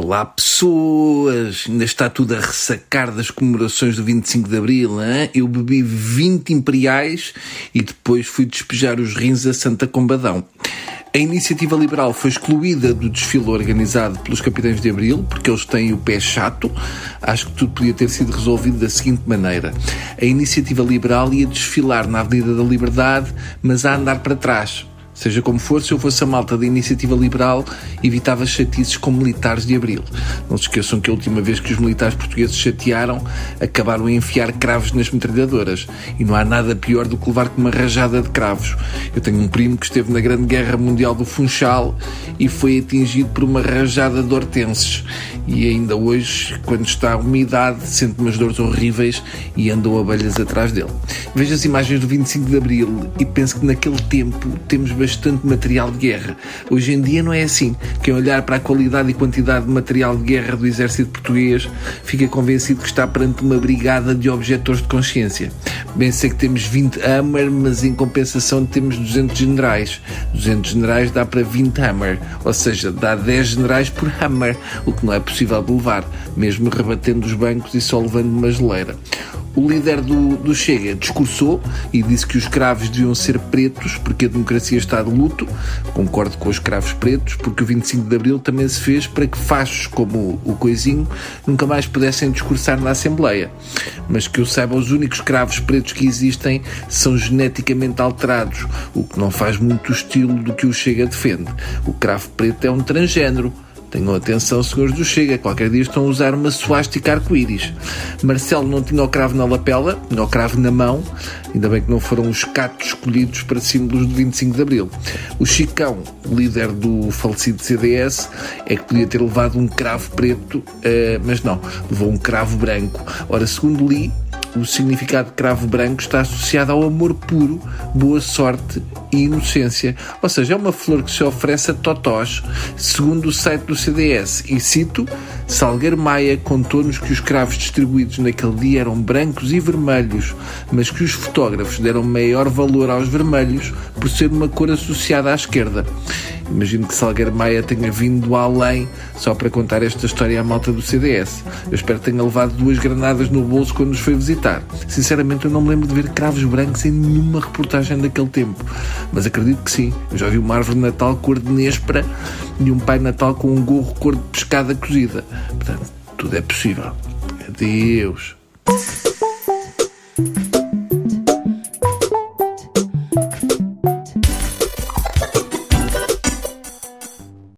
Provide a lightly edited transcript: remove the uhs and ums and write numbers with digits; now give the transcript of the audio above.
Olá pessoas, ainda está tudo a ressacar das comemorações do 25 de Abril, hein? Eu bebi 20 imperiais e depois fui despejar os rins a Santa Combadão. A iniciativa liberal foi excluída do desfile organizado pelos Capitães de Abril, porque eles têm o pé chato. Acho que tudo podia ter sido resolvido da seguinte maneira. A iniciativa liberal ia desfilar na Avenida da Liberdade, mas a andar para trás. Seja como for, se eu fosse a malta da Iniciativa Liberal, evitava chatices com militares de Abril. Não se esqueçam que a última vez que os militares portugueses chatearam, acabaram a enfiar cravos nas metralhadoras. E não há nada pior do que levar com uma rajada de cravos. Eu tenho um primo que esteve na Grande Guerra Mundial do Funchal e foi atingido por uma rajada de hortenses. E ainda hoje, quando está a umidade, sente umas dores horríveis e andam abelhas atrás dele. Vejo as imagens do 25 de Abril e penso que naquele tempo temos bastante material de guerra. Hoje em dia não é assim. Quem olhar para a qualidade e quantidade de material de guerra do exército português fica convencido que está perante uma brigada de objetores de consciência. Bem sei que temos 20 Hammer, mas em compensação temos 200 generais. 200 generais dá para 20 Hammer, ou seja, dá 10 generais por Hammer, o que não é possível de levar, mesmo rebatendo os bancos e só levando uma geleira. O líder do Chega discursou e disse que os cravos deviam ser pretos porque a democracia está de luto. Concordo com os cravos pretos, porque o 25 de Abril também se fez para que fachos como o Coisinho nunca mais pudessem discursar na Assembleia. Mas que eu saiba, os únicos cravos pretos que existem são geneticamente alterados, o que não faz muito o estilo do que o Chega defende. O cravo preto é um transgénero. Tenham atenção, senhores do Chega, qualquer dia estão a usar uma suástica arco-íris. Marcelo não tinha o cravo na lapela, tinha o cravo na mão, ainda bem que não foram os catos escolhidos para símbolos do 25 de Abril. O Chicão, líder do falecido CDS, é que podia ter levado um cravo preto, mas não, levou um cravo branco. Ora, segundo li, o significado de cravo branco está associado ao amor puro, boa sorte e inocência. Ou seja, é uma flor que se oferece a totós, segundo o site do CDS. E cito, Salgueiro Maia contou-nos que os cravos distribuídos naquele dia eram brancos e vermelhos, mas que os fotógrafos deram maior valor aos vermelhos por ser uma cor associada à esquerda. Imagino que Salgueiro Maia tenha vindo além só para contar esta história à malta do CDS. Eu espero que tenha levado 2 granadas no bolso quando nos foi visitar. Sinceramente, eu não me lembro de ver cravos brancos em nenhuma reportagem daquele tempo. Mas acredito que sim. Eu já vi uma árvore de Natal cor de néspera e um Pai Natal com um gorro cor de pescada cozida. Portanto, tudo é possível. Adeus.